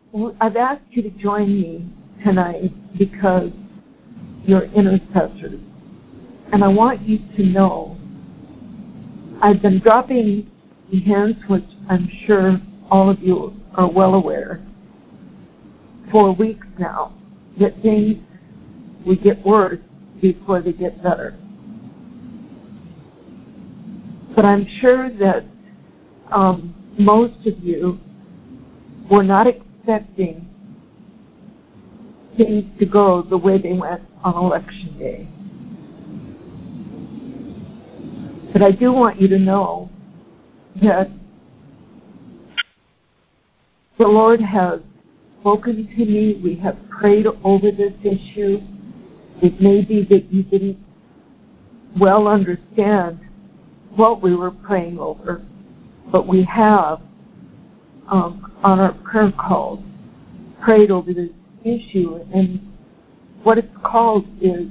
I've asked you to join me tonight because you're intercessors. And I want you to know I've been dropping hints, which I'm sure all of you are well aware, for weeks now, that things will get worse before they get better. But I'm sure that most of you were not expecting things to go the way they went on Election Day. But I do want you to know that the Lord has spoken to me. We have prayed over this issue. It may be that you didn't well understand what we were praying over, but we have, on our prayer calls, prayed over this issue. And what it's called is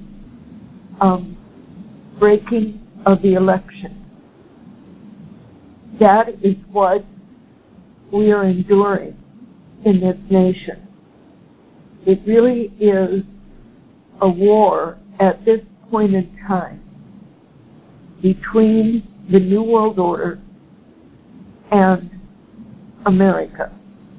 breaking of the election. That is what we are enduring in this nation. It really is a war at this point in time between the New World Order and America.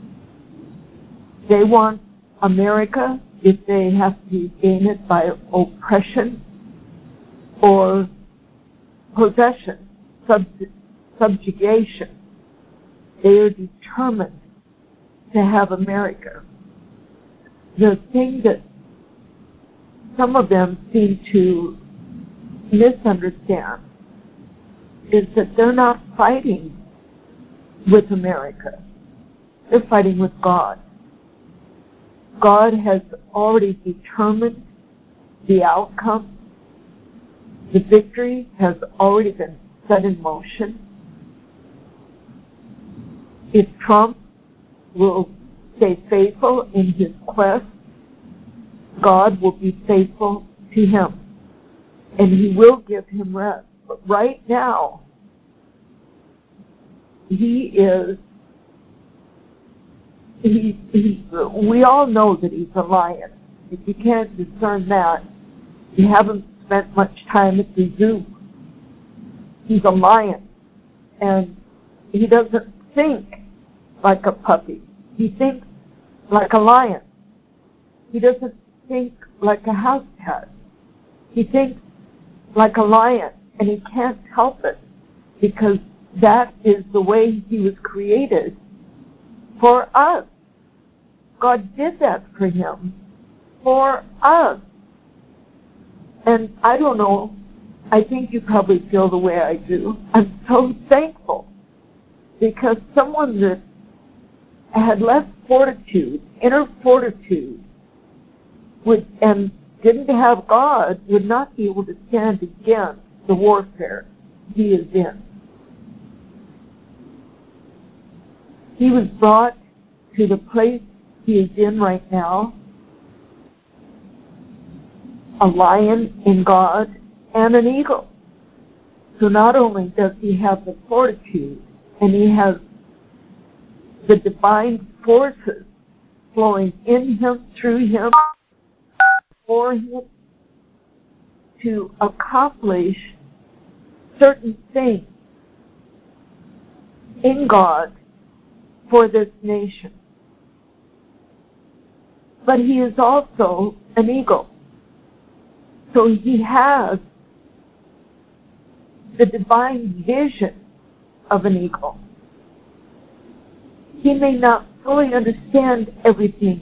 They want America, if they have to gain it by oppression or possession, subjugation. They are determined to have America. The thing that some of them seem to misunderstand is that they're not fighting with America. They're fighting with God. God has already determined the outcome. The victory has already been set in motion. If Trump will stay faithful in his quest, God will be faithful to him, and he will give him rest. But right now, we all know that he's a lion. If you can't discern that, you haven't spent much time at the zoo. He's a lion, and he doesn't think like a puppy. He thinks like a lion. He doesn't think like a house cat. He thinks like a lion, and he can't help it because that is the way he was created for us. God did that for him, for us. And I don't know, I think you probably feel the way I do. I'm so thankful because someone that had less fortitude, inner fortitude, and didn't have God would not be able to stand against the warfare he is in. He was brought to the place he is in right now, a lion in God and an eagle. So not only does he have the fortitude, and he has the divine forces flowing in him, through him, for him, to accomplish certain things in God for this nation. But he is also an eagle. So he has the divine vision of an eagle. He may not fully understand everything.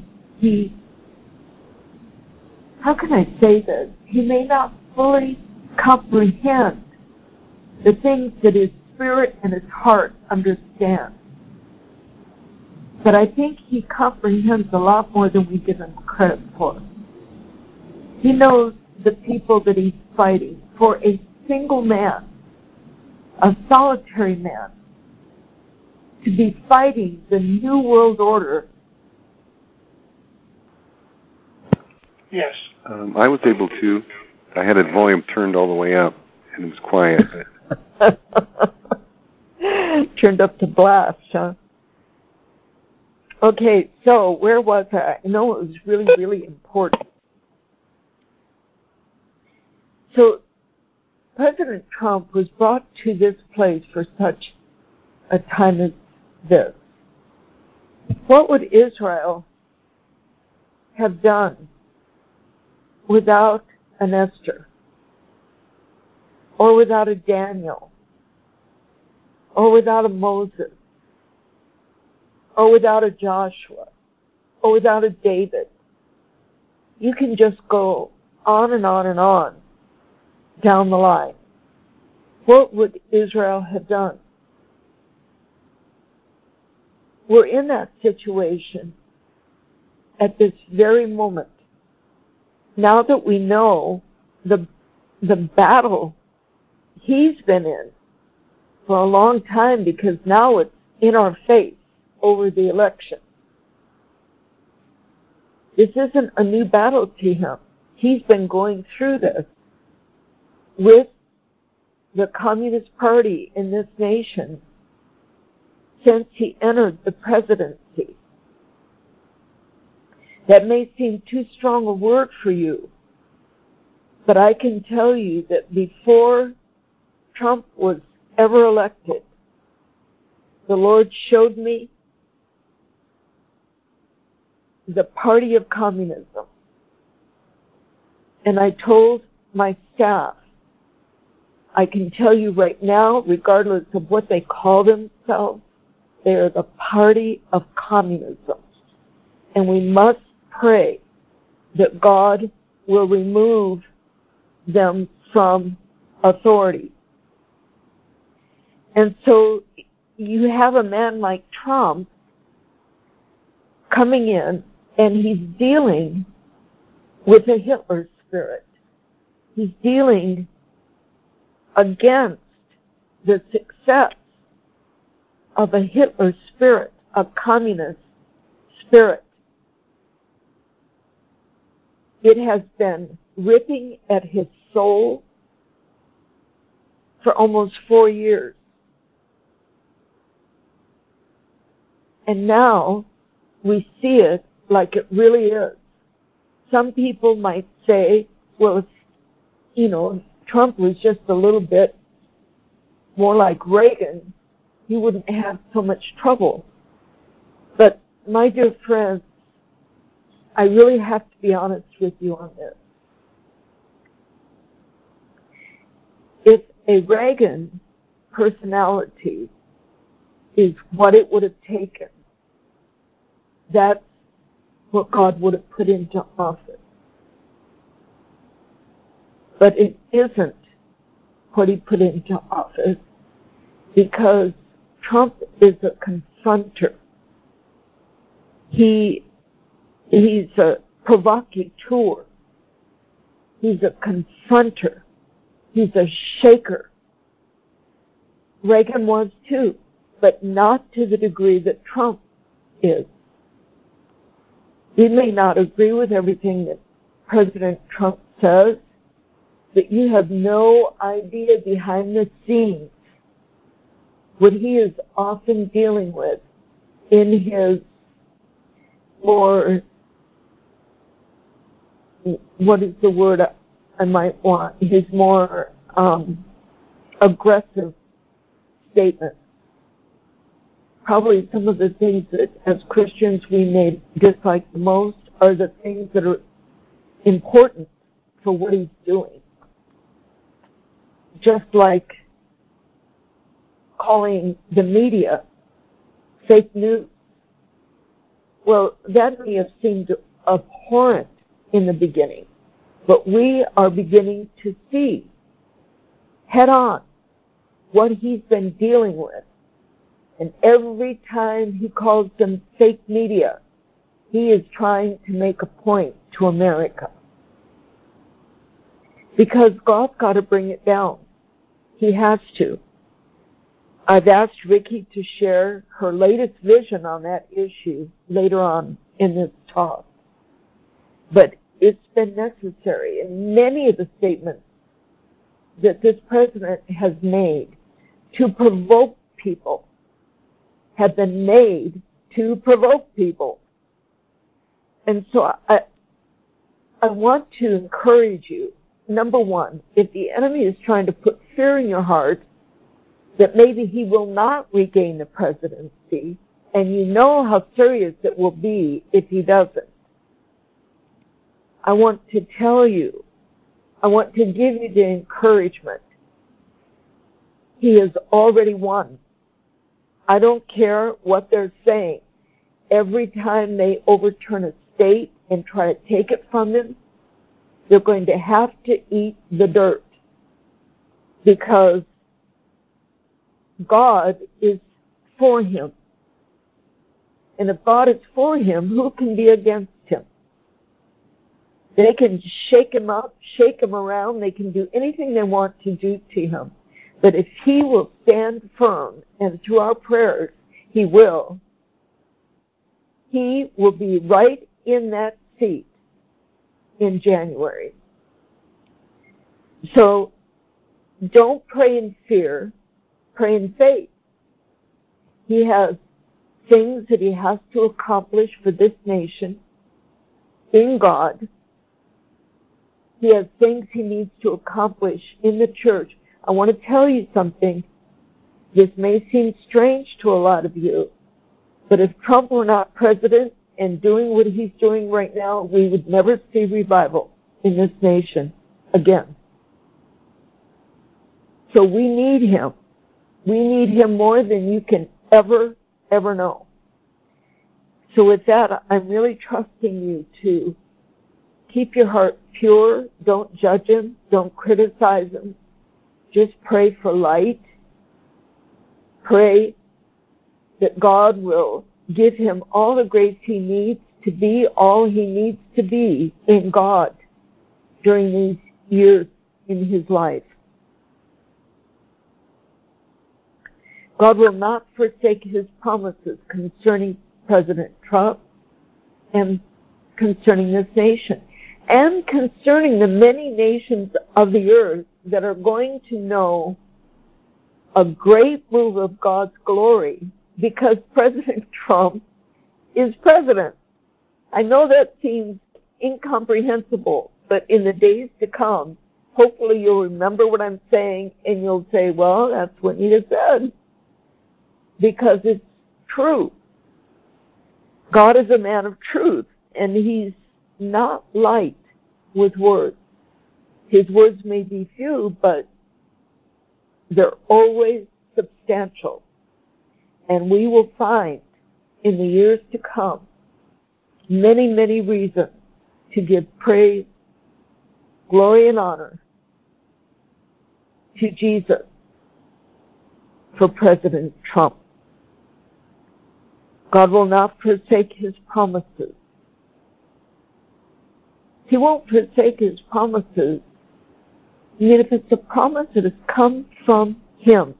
How can I say this? He may not fully comprehend the things that his spirit and his heart understand. But I think he comprehends a lot more than we give him credit for. He knows the people that he's fighting. For a single man, a solitary man, to be fighting the New World Order. Yes. I was able to. I had the volume turned all the way up, and it was quiet. Turned up to blast, huh? Okay, so where was I? I know it was really, really important. So President Trump was brought to this place for such a time as this. What would Israel have done without an Esther, or without a Daniel, or without a Moses, or without a Joshua, or without a David? You can just go on and on and on down the line. What would Israel have done? We're in that situation at this very moment. Now that we know the battle he's been in for a long time, because now it's in our face over the election. This isn't a new battle to him. He's been going through this with the Communist Party in this nation since he entered the presidency. That may seem too strong a word for you, but I can tell you that before Trump was ever elected, the Lord showed me the party of communism. And I told my staff, I can tell you right now, regardless of what they call themselves, they are the party of communism. And we must pray that God will remove them from authority. And so you have a man like Trump coming in, and he's dealing with a Hitler spirit. He's dealing against the success of a Hitler spirit, a communist spirit. It has been ripping at his soul for almost 4 years. And now we see it like it really is. Some people might say, well, Trump was just a little bit more like Reagan, he wouldn't have so much trouble. But my dear friends, I really have to be honest with you on this. If a Reagan personality is what it would have taken, that's what God would have put into office. But it isn't what he put into office, because Trump is a confronter. He's a provocateur. He's a confronter. He's a shaker. Reagan was too, but not to the degree that Trump is. We may not agree with everything that President Trump says, but you have no idea behind the scenes what he is often dealing with in his more, what is the word I might want, his more aggressive statements. Probably some of the things that as Christians we may dislike the most are the things that are important for what he's doing. Just like calling the media fake news. Well, that may have seemed abhorrent in the beginning, but we are beginning to see head on what he's been dealing with. And every time he calls them fake media, he is trying to make a point to America. Because God's got to bring it down. He has to. I've asked Vicki to share her latest vision on that issue later on in this talk. But it's been necessary. And many of the statements that this president has made to provoke people have been made to provoke people. And so I want to encourage you. Number one, if the enemy is trying to put fear in your heart that maybe he will not regain the presidency, and you know how serious it will be if he doesn't, I want to tell you, I want to give you the encouragement. He has already won. I don't care what they're saying. Every time they overturn a state and try to take it from him, they're going to have to eat the dirt, because God is for him. And if God is for him, who can be against him? They can shake him up, shake him around. They can do anything they want to do to him. But if he will stand firm, and through our prayers, he will be right in that seat in January. So don't pray in fear, pray in faith. He has things that he has to accomplish for this nation in God. He has things he needs to accomplish in the church. I want to tell you something. This may seem strange to a lot of you, but if Trump were not president and doing what he's doing right now, we would never see revival in this nation again. So we need him. We need him more than you can ever know. So with that, I'm really trusting you to keep your heart pure. Don't judge him. Don't criticize him. Just pray for light. Pray that God will give him all the grace he needs to be all he needs to be in God during these years in his life. God will not forsake his promises concerning President Trump and concerning this nation and concerning the many nations of the earth that are going to know a great move of God's glory because President Trump is president. I know that seems incomprehensible, but in the days to come, hopefully you'll remember what I'm saying and you'll say, well, that's what Nita said, because it's true. God is a man of truth, and he's not light with words. His words may be few, but they're always substantial. And we will find in the years to come many, many reasons to give praise, glory, and honor to Jesus for President Trump. God will not forsake his promises. He won't forsake his promises. I mean, if it's a promise that has come from him,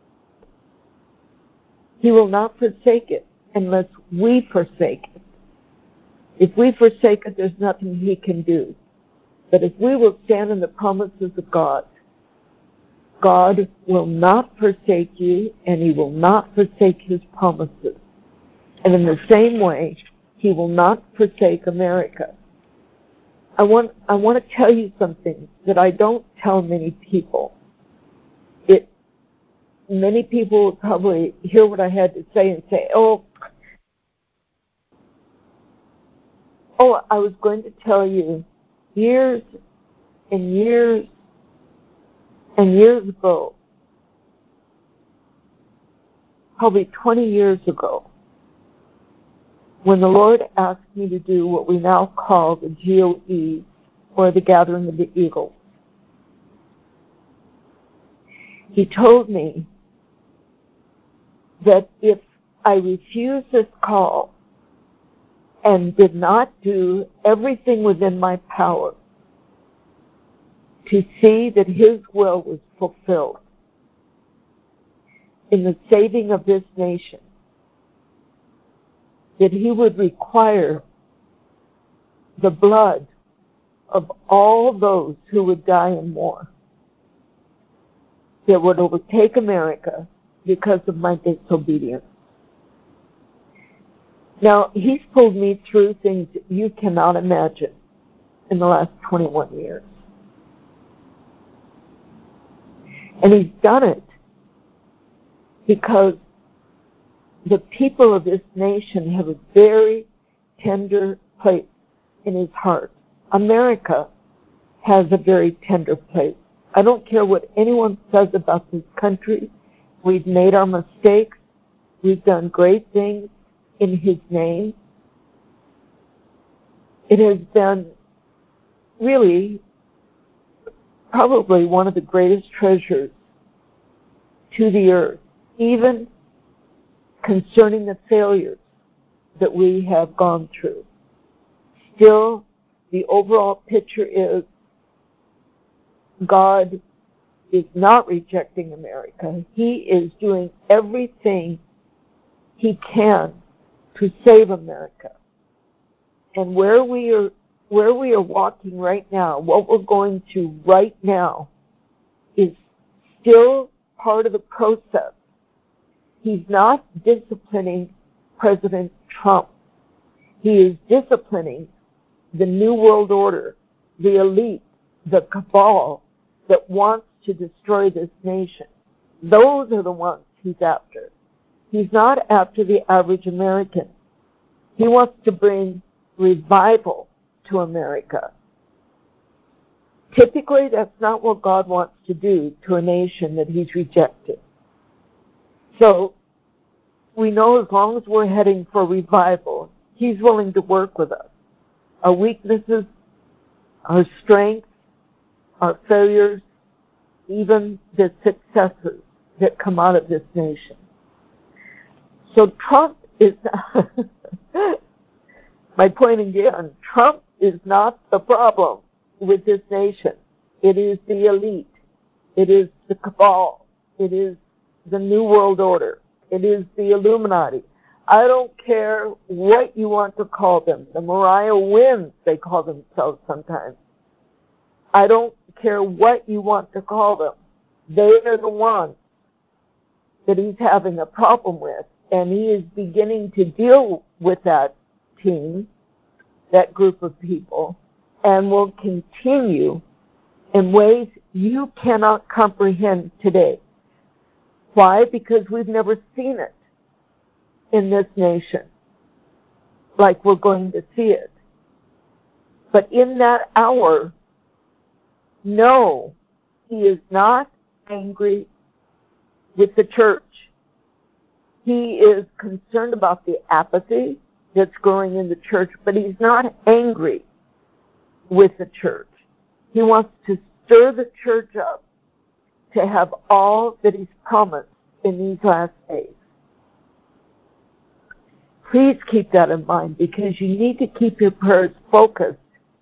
he will not forsake it unless we forsake it. If we forsake it, there's nothing he can do. But if we will stand in the promises of God, God will not forsake you, and he will not forsake his promises. And in the same way, he will not forsake America. I want to tell you something that I don't tell many people. Many people will probably hear what I had to say and say, oh, I was going to tell you years and years and years ago, probably 20 years ago, when the Lord asked me to do what we now call the GOE, or the Gathering of the Eagles. He told me that if I refused this call and did not do everything within my power to see that his will was fulfilled in the saving of this nation, that he would require the blood of all those who would die in war that would overtake America because of my disobedience. Now, he's pulled me through things that you cannot imagine in the last 21 years. And he's done it because the people of this nation have a very tender place in his heart. America has a very tender place. I don't care what anyone says about this country. We've made our mistakes. We've done great things in his name. It has been really probably one of the greatest treasures to the earth, even concerning the failures that we have gone through. Still, the overall picture is God is not rejecting America. He is doing everything he can to save America. And where we are walking right now, what we're going to right now, is still part of the process. He's not disciplining President Trump. He is disciplining the New World Order, the elite, the cabal that wants to destroy this nation. Those are the ones he's after. He's not after the average American. He wants to bring revival to America. Typically, that's not what God wants to do to a nation that he's rejected. So, we know as long as we're heading for revival, he's willing to work with us. Our weaknesses, our strengths, our failures, even the successes that come out of this nation. So Trump is, my point again, Trump is not the problem with this nation. It is the elite. It is the cabal. It is the New World Order. It is the Illuminati. I don't care what you want to call them. The Mariah Winds, they call themselves sometimes. I don't care what you want to call them. They are the ones that he's having a problem with, and he is beginning to deal with that team, that group of people, and will continue in ways you cannot comprehend today. Why? Because we've never seen it in this nation like we're going to see it. But in that hour, no, he is not angry with the church. He is concerned about the apathy that's growing in the church, but he's not angry with the church. He wants to stir the church up to have all that he's promised in these last days. Please keep that in mind, because you need to keep your prayers focused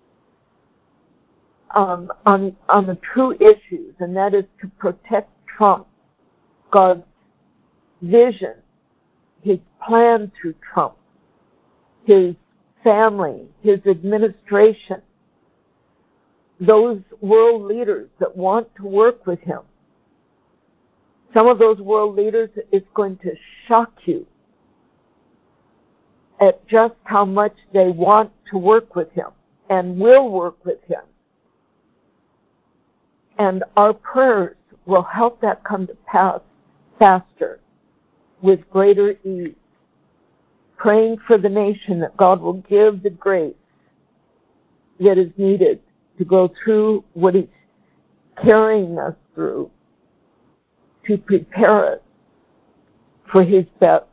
on the true issues, and that is to protect Trump, God's vision, his plan through Trump, his family, his administration, those world leaders that want to work with him. Some of those world leaders, it's going to shock you at just how much they want to work with him and will work with him. And our prayers will help that come to pass faster, with greater ease. Praying for the nation that God will give the grace that is needed to go through what he's carrying us through, to prepare us for his best.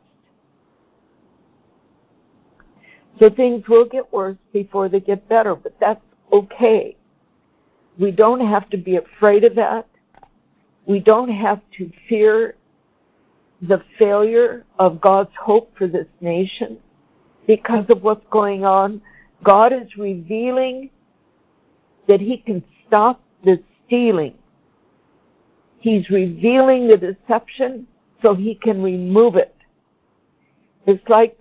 So things will get worse before they get better, but that's okay. We don't have to be afraid of that. We don't have to fear the failure of God's hope for this nation because of what's going on. God is revealing that he can stop the stealing. He's revealing the deception so he can remove it. It's like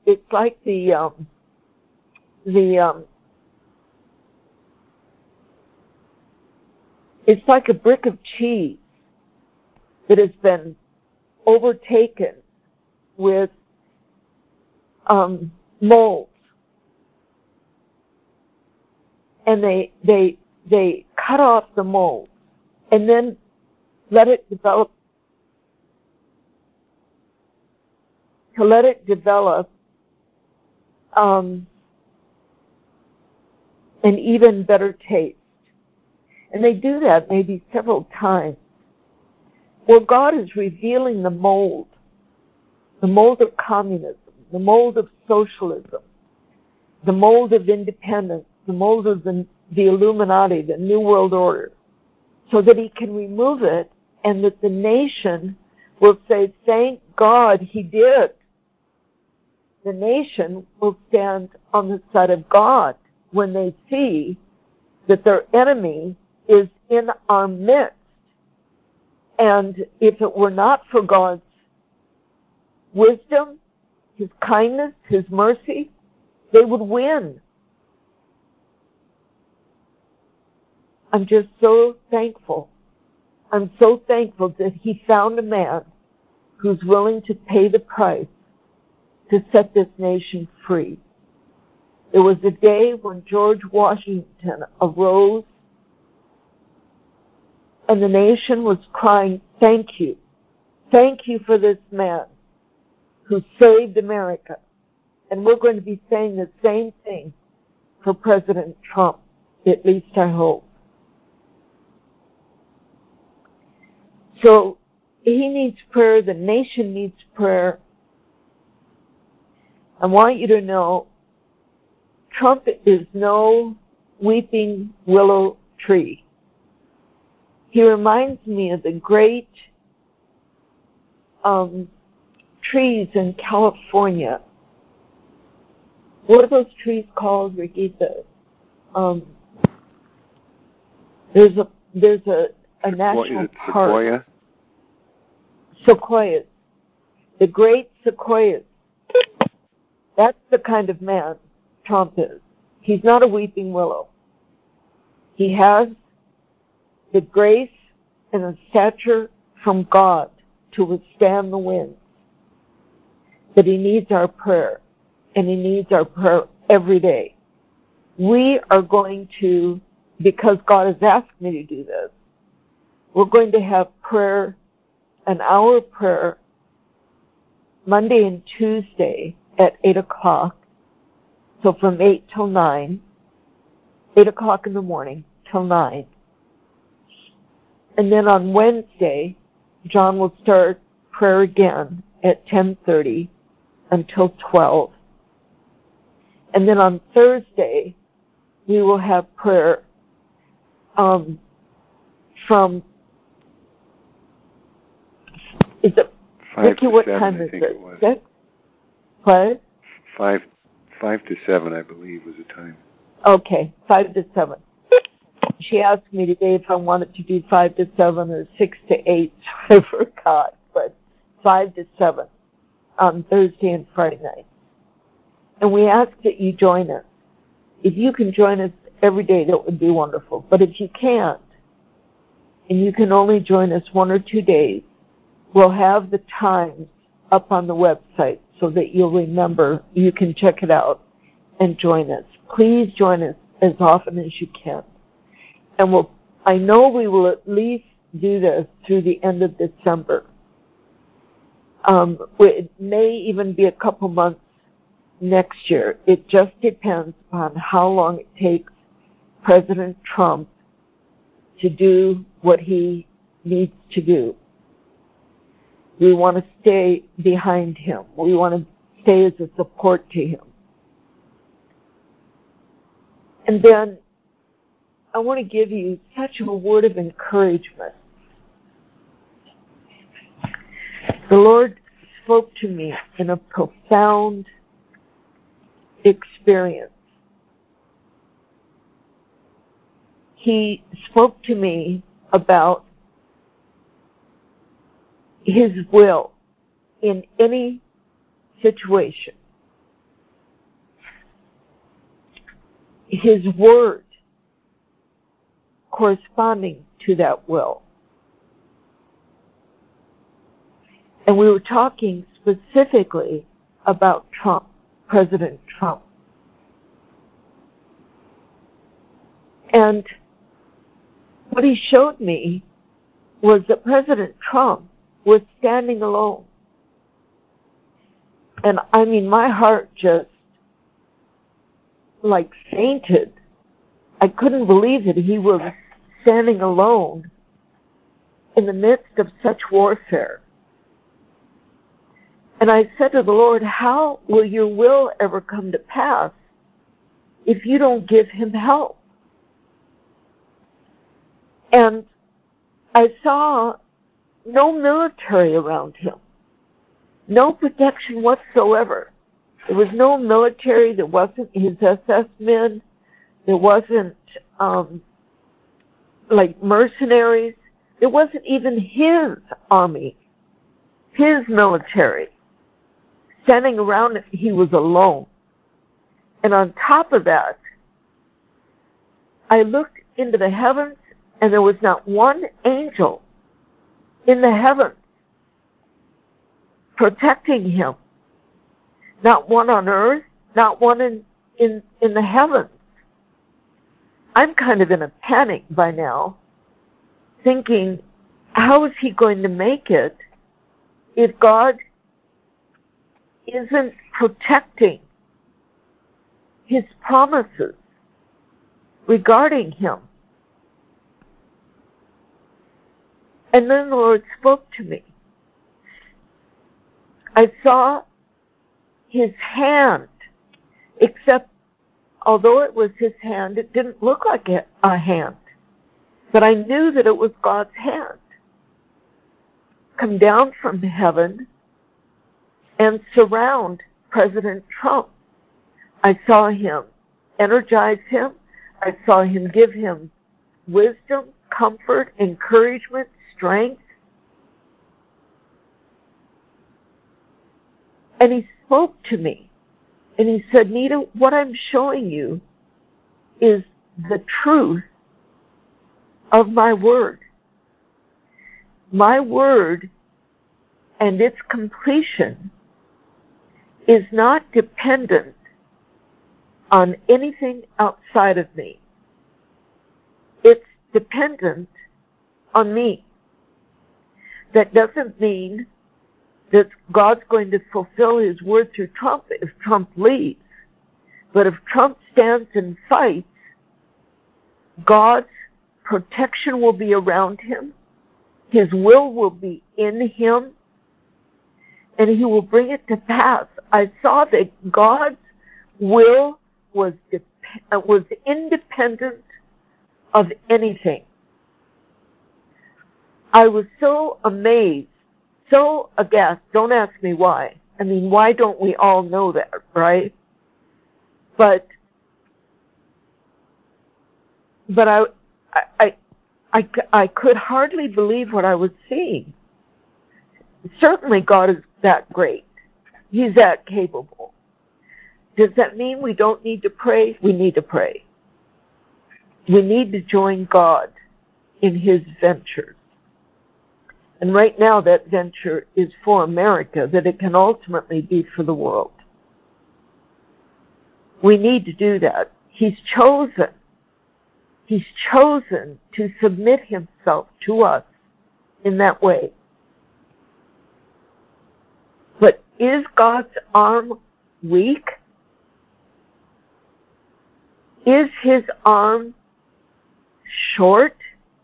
it's like a brick of cheese that has been overtaken with molds, and they cut off the mold and then let it develop an even better taste. And they do that maybe several times. Well, God is revealing the mold of communism, the mold of socialism, the mold of independence, the mold of the Illuminati, the New World Order, so that he can remove it and that the nation will say, thank God he did. The nation will stand on the side of God when they see that their enemy is in our midst. And if it were not for God's wisdom, his kindness, his mercy, they would win. I'm just so thankful. I'm so thankful that he found a man who's willing to pay the price to set this nation free. It was a day when George Washington arose and the nation was crying, thank you. Thank you for this man who saved America. And we're going to be saying the same thing for President Trump, at least I hope. So he needs prayer. The nation needs prayer. I want you to know Trump is no weeping willow tree. He reminds me of the great trees in California. What are those trees called, Ricky? There's a national park. Sequoia? Sequoias. The great sequoias. That's the kind of man Trump is. He's not a weeping willow. He has the grace and the stature from God to withstand the winds. But he needs our prayer, and he needs our prayer every day. We are going to, because God has asked me to do this, we're going to have prayer, an hour of prayer, Monday and Tuesday at 8 o'clock. So from 8 till 9, 8 o'clock in the morning till 9. And then on Wednesday, John will start prayer again at 10:30 until 12. And then on Thursday, we will have prayer from, is it, Ricky, what time is it? 6? What? 5 to 7, I believe, was the time. Okay, 5 to 7. She asked me today if I wanted to do 5 to 7 or 6 to 8. I forgot, but 5 to 7 on Thursday and Friday night. And we ask that you join us. If you can join us every day, that would be wonderful. But if you can't, and you can only join us 1 or 2 days, we'll have the times up on the website so that you'll remember. You can check it out and join us. Please join us as often as you can. And I know we will at least do this through the end of December. It may even be a couple months next year. It just depends upon how long it takes President Trump to do what he needs to do. We want to stay behind him. We want to stay as a support to him. And then I want to give you such a word of encouragement. The Lord spoke to me in a profound experience. He spoke to me about his will in any situation. His word corresponding to that will. And we were talking specifically about Trump. President Trump. And what he showed me was that President Trump was standing alone. And I mean, my heart just like fainted. I couldn't believe that he was standing alone in the midst of such warfare. And I said to the Lord, how will your will ever come to pass if you don't give him help? And I saw no military around him, no protection whatsoever. There was no military, there wasn't his SS men, there wasn't like mercenaries, there wasn't even his army, his military. Standing around him, he was alone. And on top of that, I looked into the heavens, and there was not one angel in the heavens protecting him. Not one on earth, not one in the heavens. I'm kind of in a panic by now, thinking, how is he going to make it if God isn't protecting his promises regarding him? And then the Lord spoke to me. I saw his hand, except although it was his hand, it didn't look like a hand. But I knew that it was God's hand come down from heaven and surround President Trump. I saw him energize him. I saw him give him wisdom, comfort, encouragement, strength. And he spoke to me. And he said, Nita, what I'm showing you is the truth of my word. My word and its completion is not dependent on anything outside of me. It's dependent on me. That doesn't mean that God's going to fulfill his word through Trump if Trump leaves. But if Trump stands and fights, God's protection will be around him. His will be in him. And he will bring it to pass. I saw that God's will was independent of anything. I was so amazed, so aghast. Don't ask me why. I mean, why don't we all know that, right? But I could hardly believe what I was seeing. Certainly God is that great. He's that capable. Does that mean we don't need to pray? We need to pray. We need to join God in his ventures. And right now that venture is for America, that it can ultimately be for the world. We need to do that. He's chosen to submit himself to us in that way. But is God's arm weak? Is his arm short?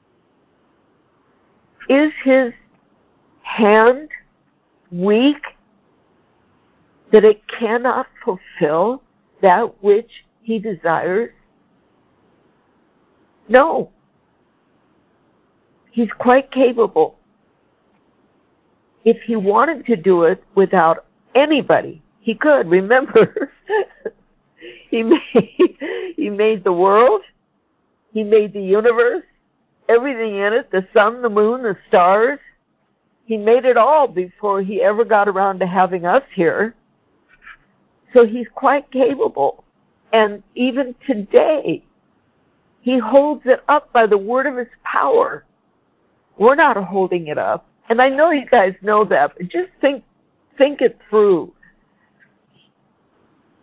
Is his hand weak that it cannot fulfill that which he desires? No. He's quite capable. If he wanted to do it without anybody, he could. Remember, he made the world. He made the universe, everything in it, the sun, the moon, the stars. He made it all before he ever got around to having us here. So he's quite capable. And even today, he holds it up by the word of his power. We're not holding it up. And I know you guys know that, but just think it through.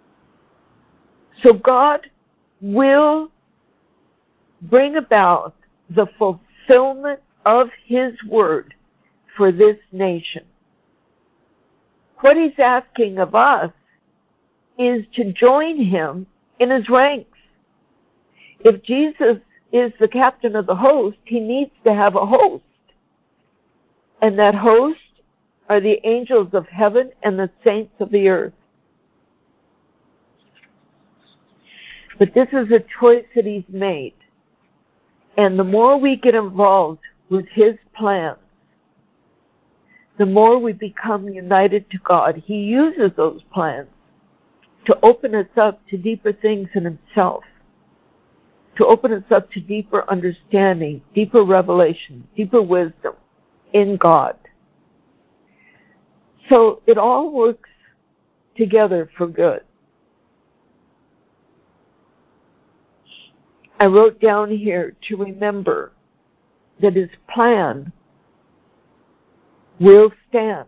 So God will bring about the fulfillment of His word for this nation. What He's asking of us is to join Him in His ranks. If Jesus is the captain of the host, He needs to have a host. And that host are the angels of heaven and the saints of the earth. But this is a choice that He's made. And the more we get involved with His plans, the more we become united to God. He uses those plans to open us up to deeper things in Himself, to open us up to deeper understanding, deeper revelation, deeper wisdom in God. So it all works together for good. I wrote down here to remember that His plan will stand.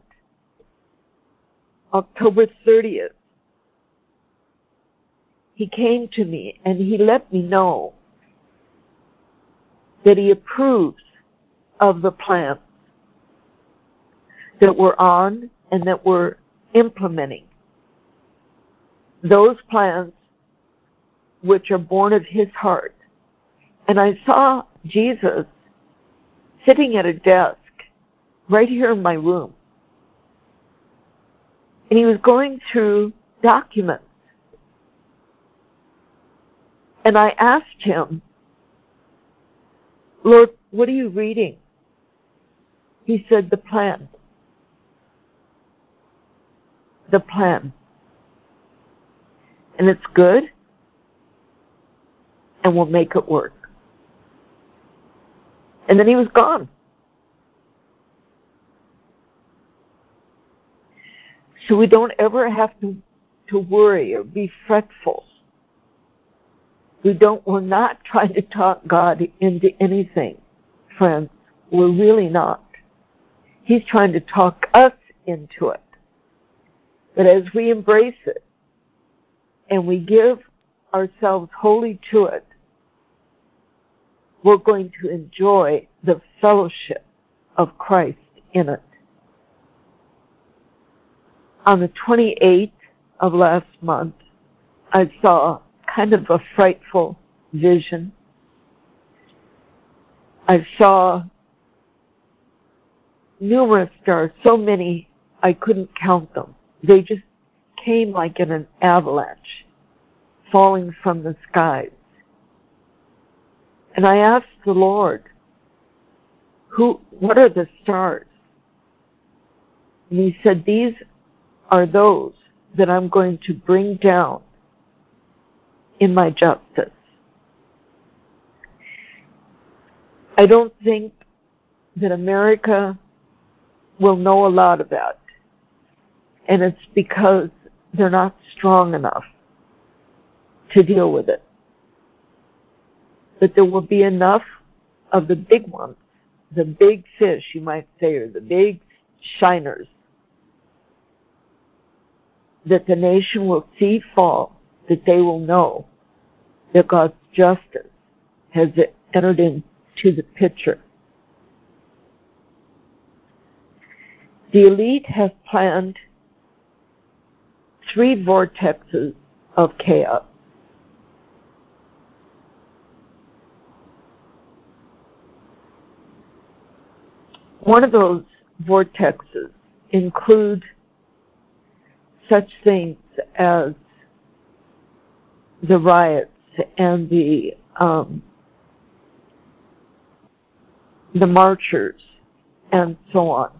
October 30th, He came to me and He let me know that He approves of the plans that we're on and that we're implementing. Those plans which are born of His heart. And I saw Jesus sitting at a desk right here in my room. And He was going through documents. And I asked Him, Lord, what are you reading? He said, the plan. The plan. And it's good, and we'll make it work. And then He was gone. So we don't ever have to worry or be fretful. We're not trying to talk God into anything, friends. We're really not. He's trying to talk us into it. But as we embrace it and we give ourselves wholly to it, we're going to enjoy the fellowship of Christ in it. On the 28th of last month, I saw kind of a frightful vision. I saw numerous stars, so many I couldn't count them. They just came like in an avalanche, falling from the skies. And I asked the Lord, what are the stars? And He said, these are those that I'm going to bring down in my justice. I don't think that America will know a lot about it. And it's because they're not strong enough to deal with it. But there will be enough of the big ones, the big fish, you might say, or the big shiners, that the nation will see fall, that they will know that God's justice has entered into the picture. The elite have planned 3 vortexes of chaos. One of those vortexes include such things as the riots and the marchers and so on.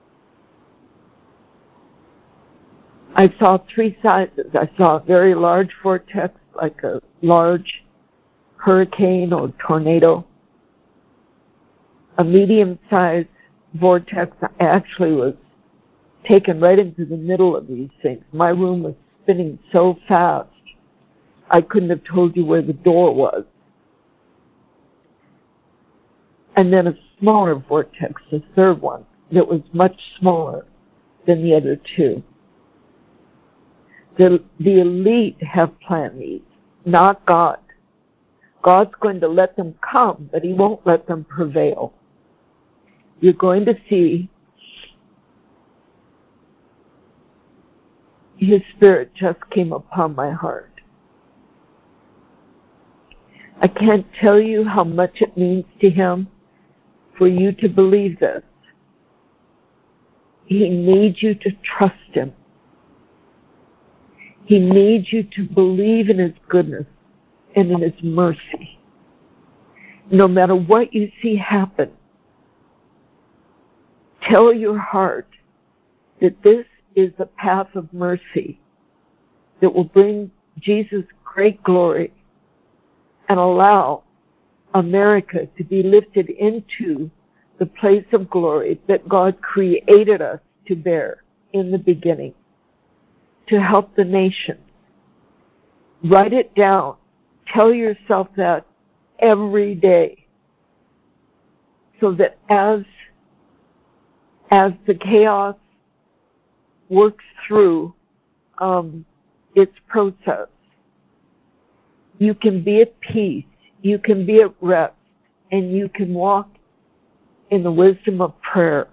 I saw 3 sizes. I saw a very large vortex, like a large hurricane or tornado. A medium-sized vortex. I actually was taken right into the middle of these things. My room was spinning so fast, I couldn't have told you where the door was. And then a smaller vortex, the third one, that was much smaller than the other 2. The elite have planned these. not God. God's going to let them come, but he won't let them prevail. You're going to see his Spirit just came upon my heart. I can't tell you how much it means to him for you to believe this. He needs you to trust him. He needs you to believe in his goodness and in his mercy. No matter what you see happen, tell your heart that this is the path of mercy that will bring Jesus great glory and allow America to be lifted into the place of glory that God created us to bear in the beginning, to help the nations. Write it down. Tell yourself that every day, so that as the chaos works through its process, you can be at peace, you can be at rest, and you can walk in the wisdom of prayer.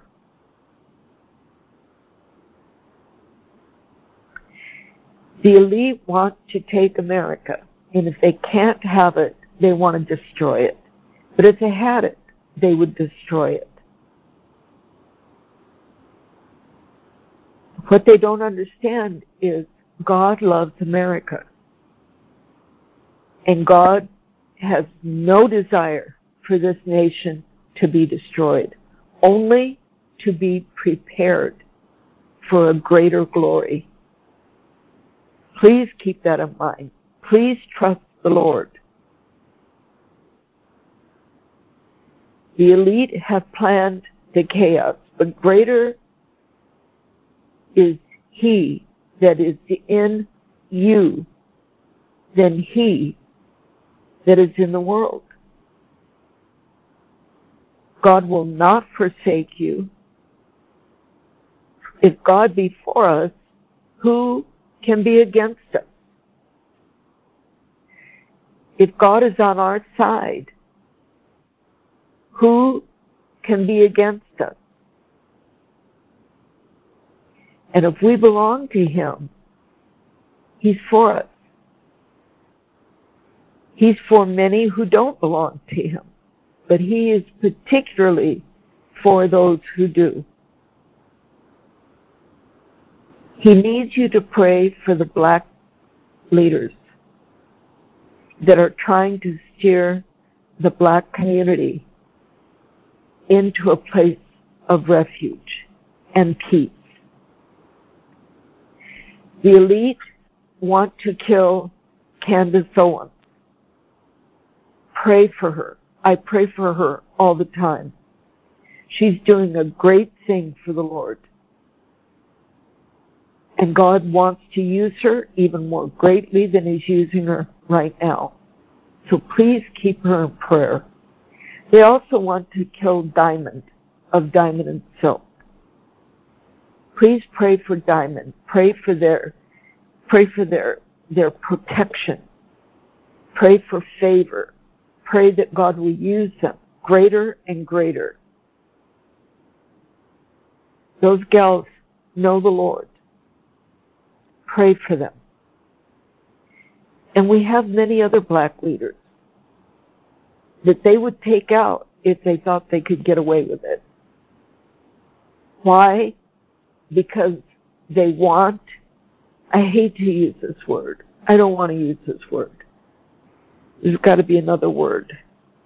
The elite want to take America, and if they can't have it, they want to destroy it. But if they had it, they would destroy it. What they don't understand is God loves America. And God has no desire for this nation to be destroyed, only to be prepared for a greater glory. Please keep that in mind. Please trust the Lord. The elite have planned the chaos, but greater is he that is in you than he that is in the world. God will not forsake you. If God be for us, who can be against us? If God is on our side, who can be against us? And if we belong to him, he's for us. He's for many who don't belong to him, but he is particularly for those who do. He needs you to pray for the black leaders that are trying to steer the black community into a place of refuge and peace. The elite want to kill Candace Owens. Pray for her. I pray for her all the time. She's doing a great thing for the Lord. And God wants to use her even more greatly than he's using her right now. So please keep her in prayer. They also want to kill Diamond of Diamond and Silk. Please pray for Diamond. Pray for their protection. Pray for favor. Pray that God will use them greater and greater. Those gals know the Lord. Pray for them. And we have many other black leaders that they would take out if they thought they could get away with it. Why? Because they want, I hate to use this word. I don't want to use this word. There's got to be another word.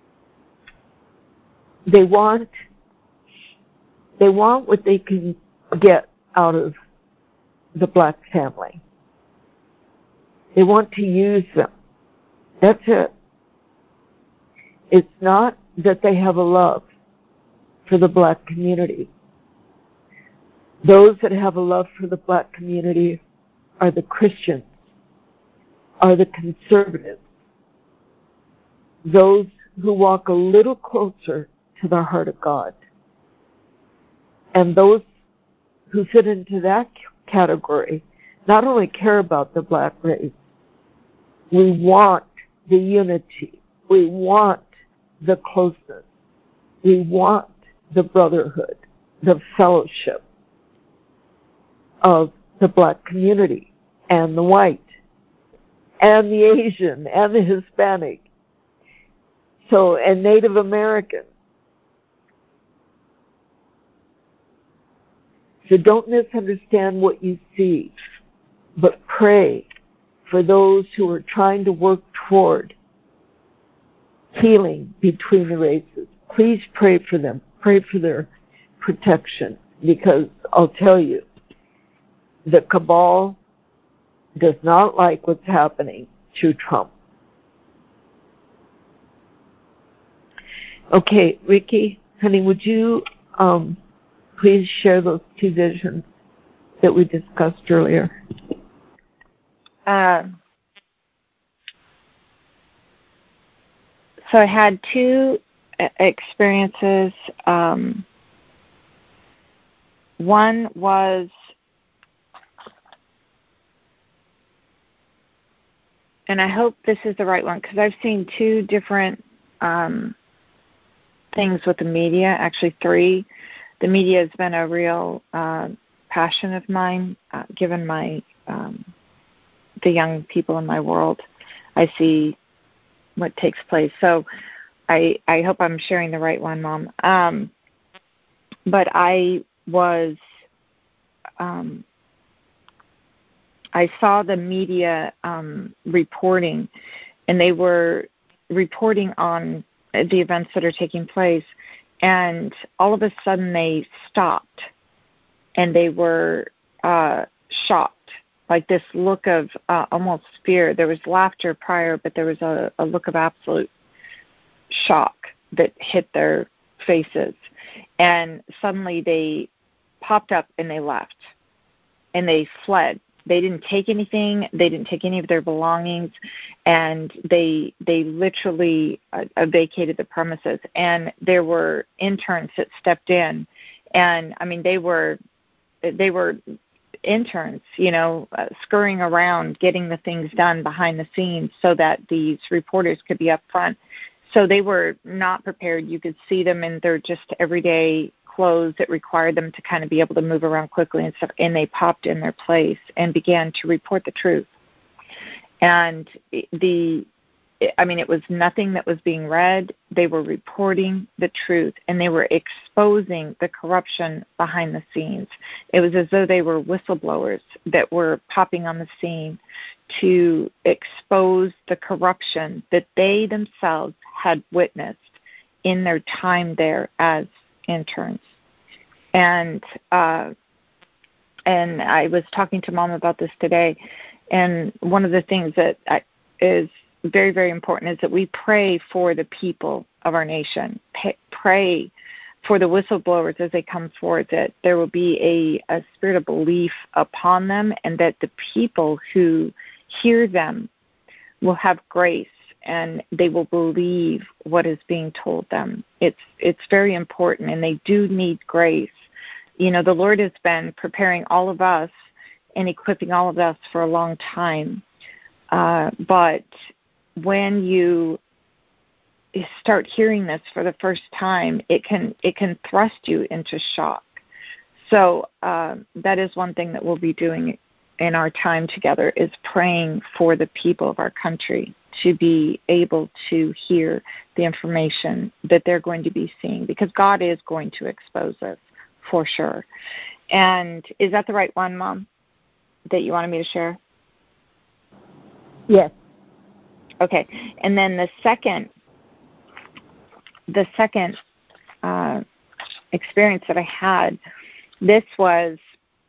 They want what they can get out of the black family. They want to use them. That's it. It's not that they have a love for the black community. Those that have a love for the black community are the Christians, are the conservatives, those who walk a little closer to the heart of God. And those who fit into that category not only care about the black race, We want the unity. We want the closeness. We want the brotherhood, the fellowship of the black community and the white and the Asian and the Hispanic. So, and Native American. So don't misunderstand what you see, but pray for those who are trying to work toward healing between the races. Please pray for them. Pray for their protection, because I'll tell you, the cabal does not like what's happening to Trump. Okay, Ricky, honey, would you please share those two visions that we discussed earlier? So I had two experiences. One was, and I hope this is the right one, because I've seen two different things with the media, actually three. The media has been a real passion of mine, given my the young people in my world. I see what takes place. So I hope I'm sharing the right one, Mom. But I saw the media reporting, and they were reporting on the events that are taking place, and all of a sudden they stopped, and they were shocked, like this look of almost fear. There was laughter prior, but there was a look of absolute shock that hit their faces, and suddenly they popped up and they left, and they fled. They didn't take anything. They didn't take any of their belongings, and they literally vacated the premises. And there were interns that stepped in, and I mean they were interns, scurrying around, getting the things done behind the scenes so that these reporters could be up front. So they were not prepared. You could see them in their just everyday clothes that required them to kind of be able to move around quickly and stuff, and they popped in their place and began to report the truth. And it was nothing that was being read. They were reporting the truth, and they were exposing the corruption behind the scenes. It was as though they were whistleblowers that were popping on the scene to expose the corruption that they themselves had witnessed in their time there as interns. And I was talking to Mom about this today, and one of the things that is very, very important is that we pray for the people of our nation. Pray for the whistleblowers as they come forward, that there will be a spirit of belief upon them, and that the people who hear them will have grace, and they will believe what is being told them. It's very important, and they do need grace. The Lord has been preparing all of us and equipping all of us for a long time. But when you start hearing this for the first time, it can thrust you into shock. So that is one thing that we'll be doing in our time together, is praying for the people of our country to be able to hear the information that they're going to be seeing, because God is going to expose us for sure. And is that the right one, Mom, that you wanted me to share? Yes. Okay. And then the second experience that I had, this was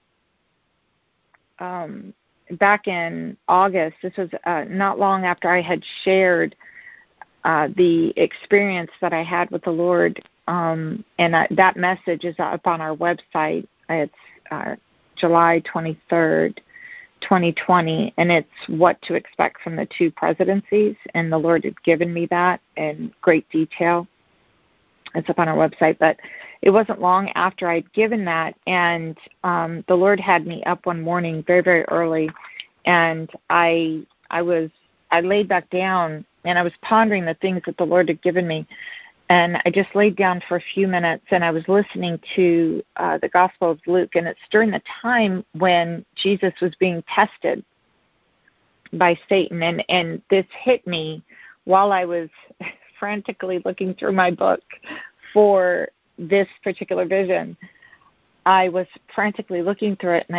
back in August. This was not long after I had shared the experience that I had with the Lord, and that message is up on our website. It's July 23rd, 2020, and it's what to expect from the two presidencies, and the Lord had given me that in great detail. It's up on our website, but it wasn't long after I'd given that, and the Lord had me up one morning very, very early, and I was I laid back down and I was pondering the things that the Lord had given me. And I just laid down for a few minutes and I was listening to the Gospel of Luke. And it's during the time when Jesus was being tested by Satan. And this hit me while I was frantically looking through my book for this particular vision. I was frantically looking through it,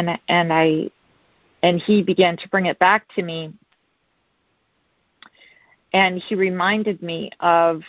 and he began to bring it back to me. And he reminded me of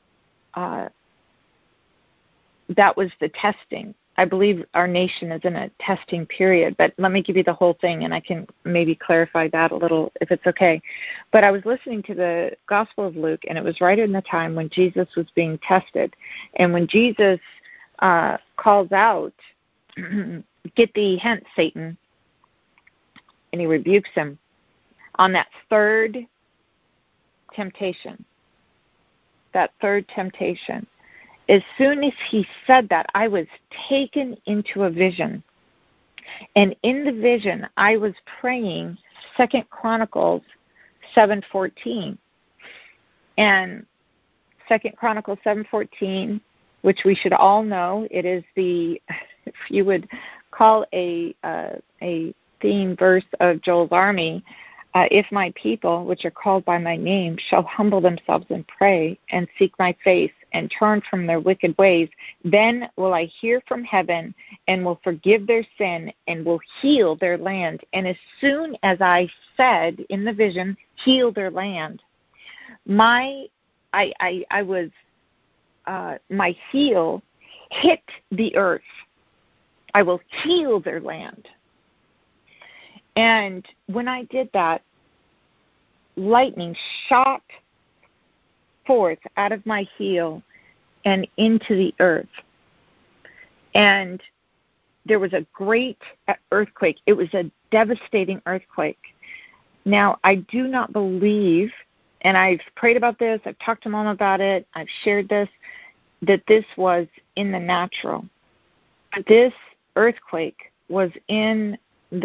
that was the testing. I believe our nation is in a testing period, but let me give you the whole thing, and I can maybe clarify that a little if it's okay. But I was listening to the Gospel of Luke, and it was right in the time when Jesus was being tested. And when Jesus calls out, "Get thee hence, Satan," and he rebukes him on that third temptation. As soon as he said that, I was taken into a vision. And in the vision, I was praying 2 Chronicles 7:14. And 2 Chronicles 7:14, which we should all know, it is the, if you would call a theme verse of Joel's Army, if my people, which are called by my name, shall humble themselves and pray and seek my face and turn from their wicked ways, then will I hear from heaven and will forgive their sin and will heal their land. And as soon as I said in the vision, heal their land, my heel hit the earth. I will heal their land. And when I did that, lightning shot forth out of my heel and into the earth. And there was a great earthquake. It was a devastating earthquake. Now, I do not believe, and I've prayed about this, I've talked to Mom about it, I've shared this, that this was in the natural. This earthquake was at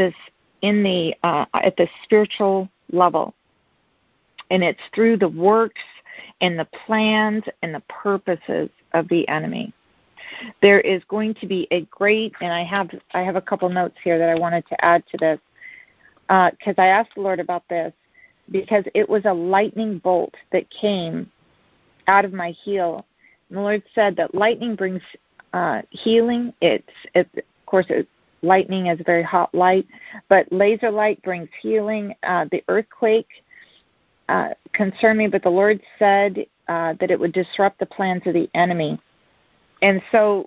the spiritual level. And it's through the works and the plans and the purposes of the enemy. There is going to be a great, and I have a couple notes here that I wanted to add to this, because I asked the Lord about this, because it was a lightning bolt that came out of my heel. And the Lord said that lightning brings healing. Of course, lightning is very hot light, but laser light brings healing. The earthquake concerned me, but the Lord said that it would disrupt the plans of the enemy. And so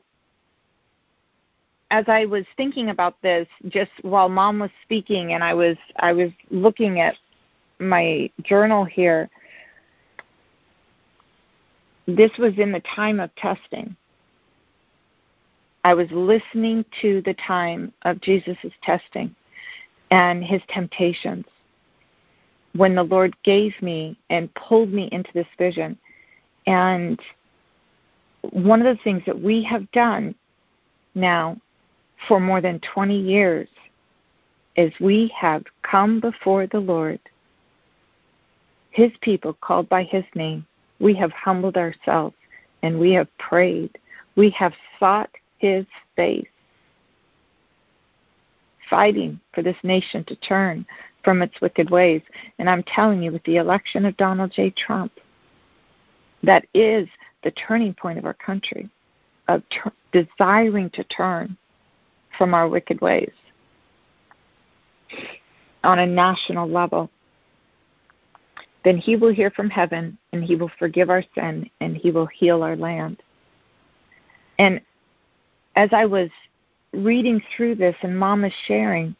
as I was thinking about this, just while Mom was speaking, and I was looking at my journal here, this was in the time of testing. I was listening to the time of Jesus' testing and his temptations when the Lord gave me and pulled me into this vision. And one of the things that we have done now for more than 20 years is we have come before the Lord, his people called by his name. We have humbled ourselves and we have prayed. We have sought his face, fighting for this nation to turn from its wicked ways. And I'm telling you, with the election of Donald J. Trump, that is the turning point of our country, of desiring to turn from our wicked ways on a national level. Then he will hear from heaven, and he will forgive our sin, and he will heal our land. And as I was reading through this and Mom is sharing,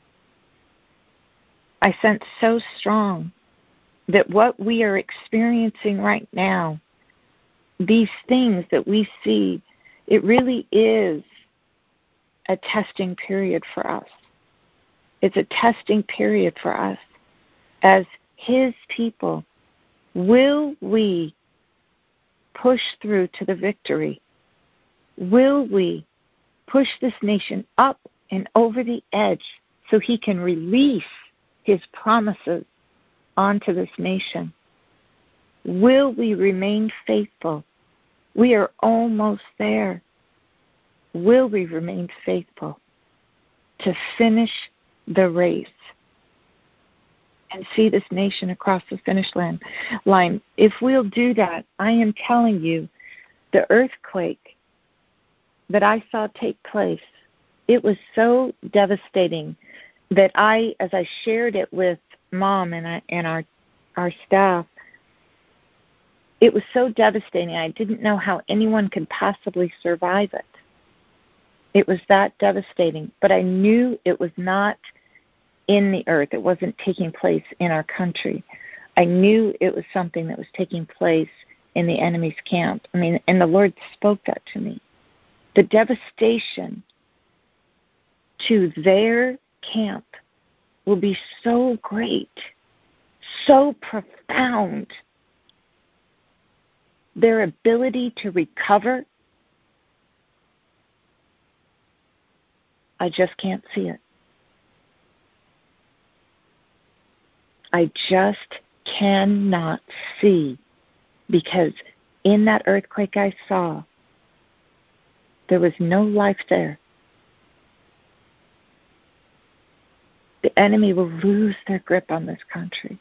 I sense so strong that what we are experiencing right now, these things that we see, it really is a testing period for us. It's a testing period for us as his people. Will we push through to the victory? Will we push this nation up and over the edge so he can release his promises onto this nation. Will we remain faithful? We are almost there. Will we remain faithful to finish the race and see this nation across the finish line? If we'll do that, I am telling you, the earthquake that I saw take place, it was so devastating that as I shared it with Mom and our staff, it was so devastating. I didn't know how anyone could possibly survive it. It was that devastating. But I knew it was not in the earth. It wasn't taking place in our country. I knew it was something that was taking place in the enemy's camp. And the Lord spoke that to me. The devastation to their camp will be so great, so profound. Their ability to recover, I just can't see it. I just cannot see, because in that earthquake I saw, there was no life there. The enemy will lose their grip on this country.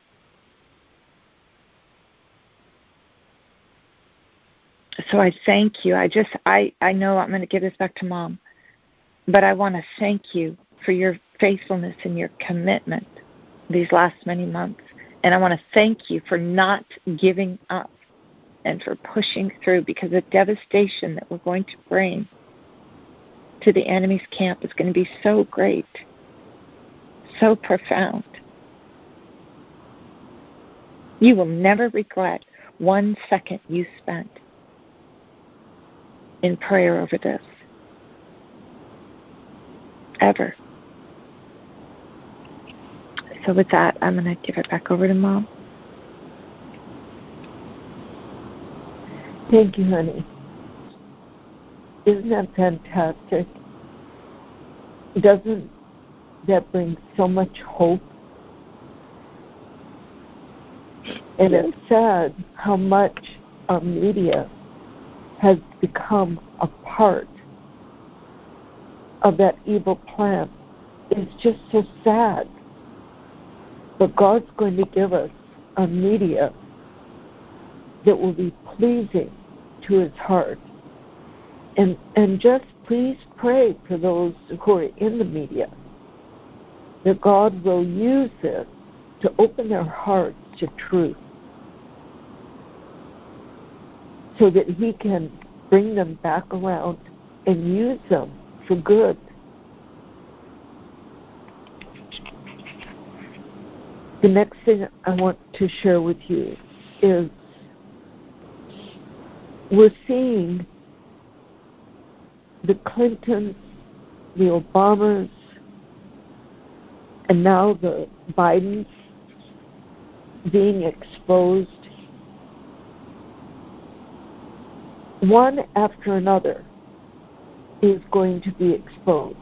So I thank you. I know I'm going to give this back to Mom, but I want to thank you for your faithfulness and your commitment these last many months. And I want to thank you for not giving up and for pushing through, because the devastation that we're going to bring to the enemy's camp is going to be so great, so profound. You will never regret 1 second you spent in prayer over this. Ever. So with that, I'm going to give it back over to Mom. Thank you, honey. Isn't that fantastic? Doesn't that bring so much hope? And it's sad how much our media has become a part of that evil plan. It's just so sad. But God's going to give us a media that will be pleasing to His heart. And just please pray for those who are in the media, that God will use this to open their hearts to truth, so that He can bring them back around and use them for good. The next thing I want to share with you is we're seeing the Clintons, the Obamas, and now the Bidens being exposed. One after another is going to be exposed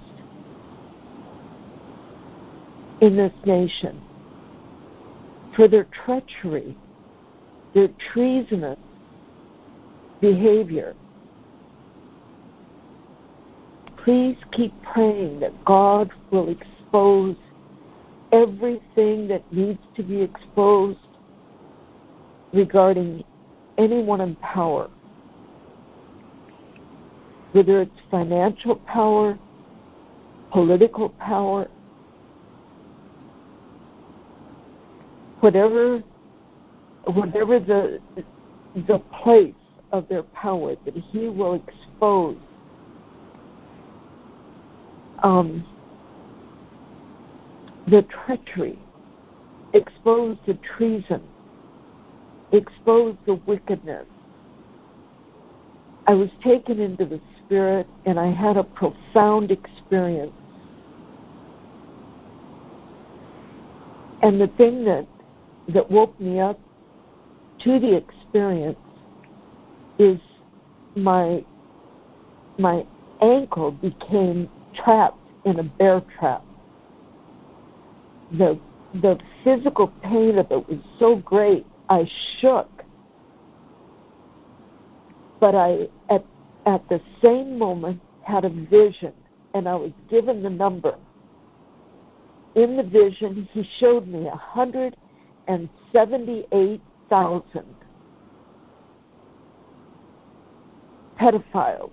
in this nation for their treachery, their treasonous behavior. Please keep praying that God will expose everything that needs to be exposed regarding anyone in power, whether it's financial power, political power, whatever the place of their power, that He will expose the treachery, expose the treason, expose the wickedness. I was taken into the Spirit, and I had a profound experience. And the thing that woke me up to the experience is my ankle became trapped in a bear trap. The the physical pain of it was so great, I shook. But I, at the same moment, had a vision, and I was given the number. In the vision, he showed me 178,000 pedophiles,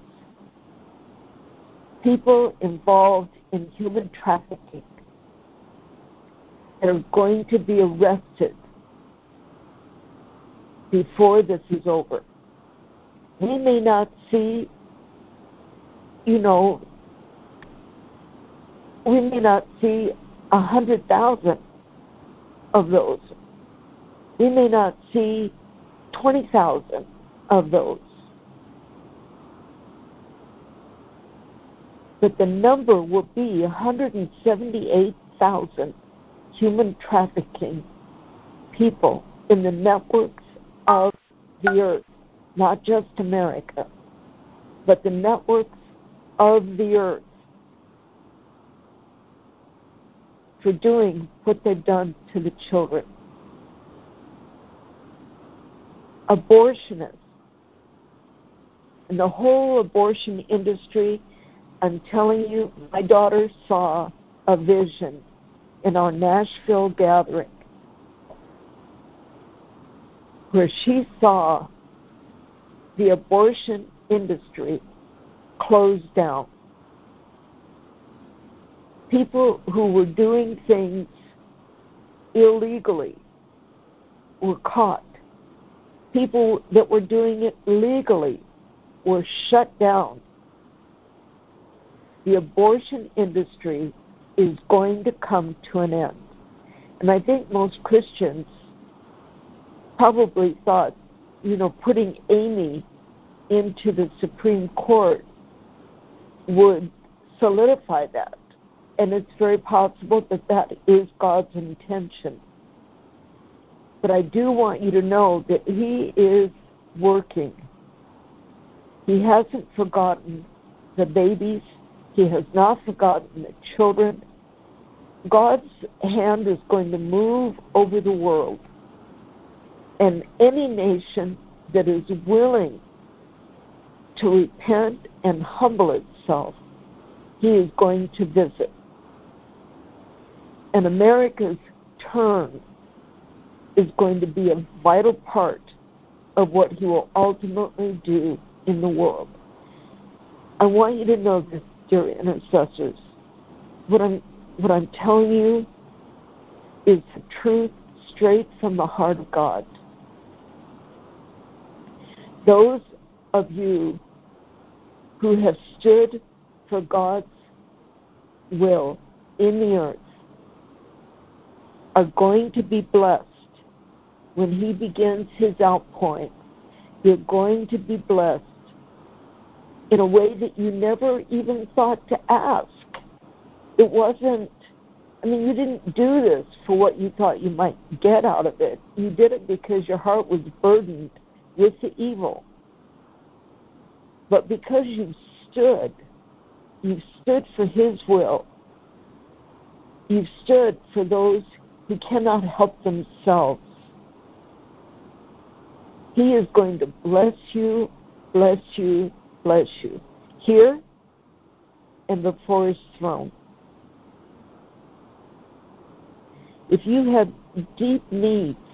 people involved in human trafficking, that are going to be arrested before this is over. We may not see, we may not see 100,000 of those. We may not see 20,000 of those. But the number will be 178,000 human trafficking people in the networks of the earth, not just America, but the networks of the earth, for doing what they've done to the children. Abortionists and the whole abortion industry, I'm telling you, my daughter saw a vision in our Nashville gathering where she saw the abortion industry closed down. People who were doing things illegally were caught. People that were doing it legally were shut down. The abortion industry is going to come to an end. And I think most Christians probably thought, putting Amy into the Supreme Court would solidify that. And it's very possible that that is God's intention. But I do want you to know that He is working. He hasn't forgotten the babies. He has not forgotten the children. God's hand is going to move over the world. And any nation that is willing to repent and humble itself, He is going to visit. And America's turn is going to be a vital part of what He will ultimately do in the world. I want you to know this, dear intercessors. What I'm telling you is the truth straight from the heart of God. Those of you who have stood for God's will in the earth are going to be blessed when He begins His outpouring. You're going to be blessed in a way that you never even thought to ask. It wasn't, you didn't do this for what you thought you might get out of it. You did it because your heart was burdened with the evil. But because you've stood for His will. You've stood for those who cannot help themselves. He is going to bless you, bless you, bless you, here and before His throne. If you have deep needs